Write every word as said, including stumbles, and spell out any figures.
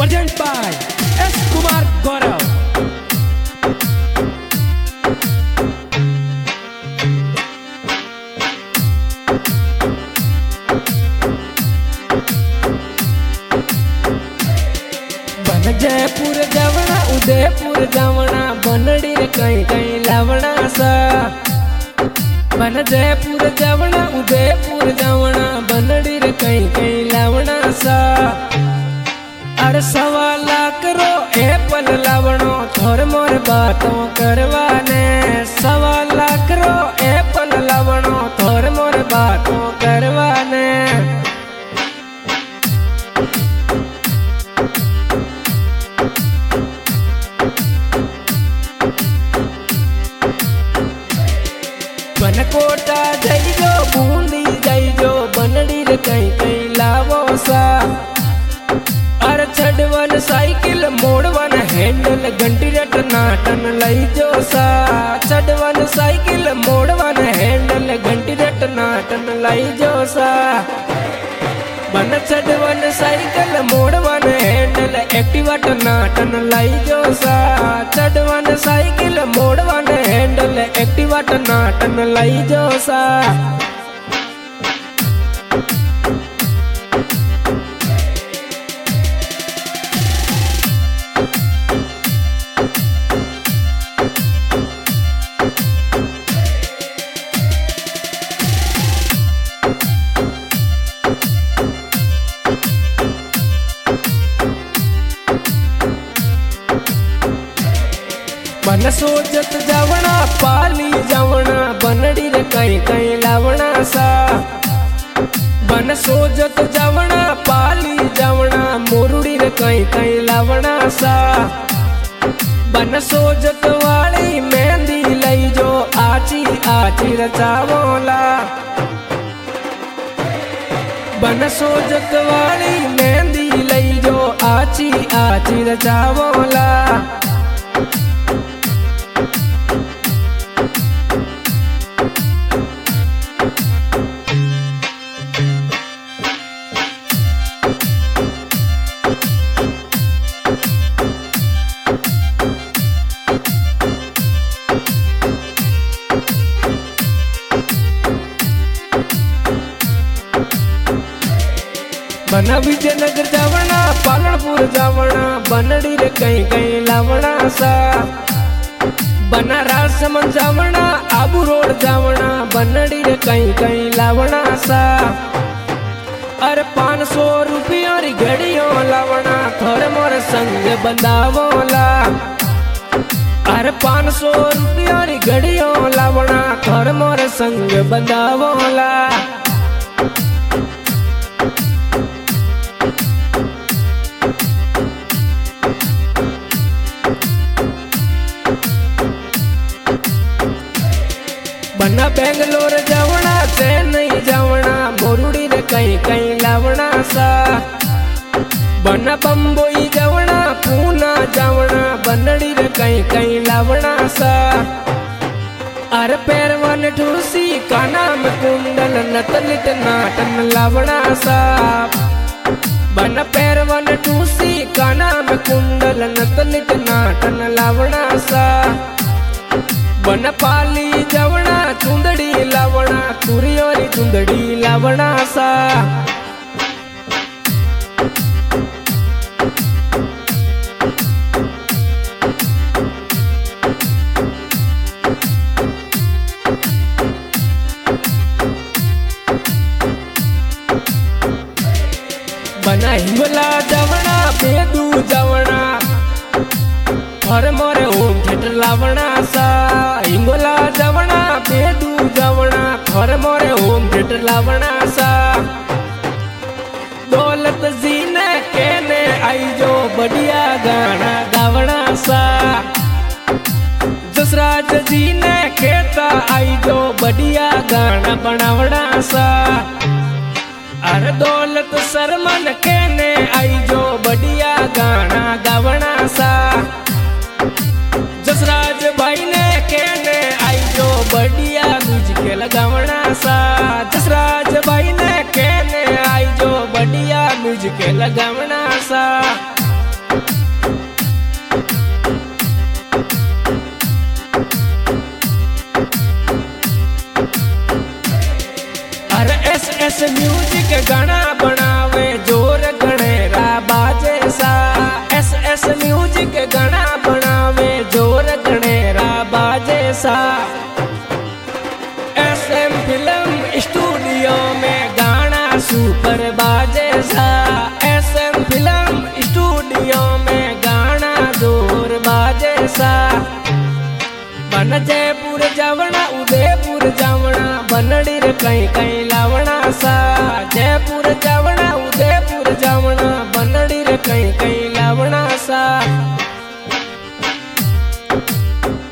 Present by S. Kumar Gaurav. बन जयपुर जावना उदयपुर जावना बनड़ी रे कहीं कहीं लावना सा। बन जयपुर जावना उदयपुर जावना बनड़ी रे कहीं कहीं लावना सा। अरे सवा लाख रो एपल लावणो थोर मोर बातों करवाने। सवा लाख रो एपल लावणो थोर मोर बातों करवाने। बनकोटा जाइजो बूंदी जाइजो बनड़ी रे कहीं कहीं लावो सा। अरे छड़वन साइकिल मोड़वन हैंडल घंटी रट नाटन लईजो सा। छड़वन साइकिल मोड़वन हैंडल घंटी रट नाटन लईजो सा। बन छड़वन साइकिल मोड़वन हैंडल एक्टिवा नाटन लईजो सा। छड़वन साइकिल मोड़वन हैंडल एक्टिवा नाटन लईजो सा। बन सोचत जावना पाली जावना बनड़ी रे कहीं कहीं लावना सा। बन सोचत जावना पाली जावना मोरुड़ी रे कहीं कहीं लावना सा। बन सोचत वाली मेहंदी लई जो आची आची रचावोला। बन सोचत वाली मेहंदी लई जो आची आची रचावोला। बना विजयनगर जावना पालनपुर जावना बनड़ी रे कहीं कहीं लावना सा। बना राजसमंद जावना आबू रोड जावना बनड़ी रे कहीं कहीं लावना सा। अरे पाँच सौ रुपया री घड़ियों लावना थोड़े मोर संग बंधावोला। अरे पाँच सौ रुपया री घड़ियों लावना थोड़े मोर संग बंधावोला। बना बेंगलोर जावना चेन्नई जावना मोरुड़ी रे कहीं कहीं लावना सा। बना बम्बई जावना पूना जावना बनड़ी रे कहीं कहीं लावना सा। अरे पैरवन ठूसी काना में कुंडल नतलिट नाटन लावना सा। बना पैरवन ठूसी काना में कुंडल नतलिट नाटन लावना सा। बन पाली जावना चुंदड़ी लावना तुरियोरी चुंदड़ी लावना सा। बना हिंगोला जावना बेदू जावना हर मोरे ओम थिएटर लावना सा। हिंगोला जावना बेदू जावना हर मोरे ओम थिएटर लावना सा। दौलत जी ने कहने आई जो बढ़िया गाना गावना सा। जसराज जी ने कहता आई जो बढ़िया गाना बनावना सा। अरे दौलत शर्मन कहने आई जो बढ़िया गाना गावना सा। जसराज भाई ने कहने आई जो बढ़िया म्यूजिक लगावना सा। जसराज भाई ने कहने आई जो बढ़िया म्यूजिक लगावना सा। एस म्यूजिक गाना बनावे जोर गणेरा बाजे सा। एस एस म्यूजिक गाना बनावे जोर गणेरा बाजे सा। एस एम फिल्म स्टूडियो में गाना सुपर बाजे सा। एस एम फिल्म स्टूडियो में गाना जोर बाजे सा। बन जयपुर जावना उदयपुर जावना बनड़ी रे कहीं कहीं लावना सा। जयपुर जावना उदयपुर जावना बनड़ी रे कहीं कहीं लावना सा।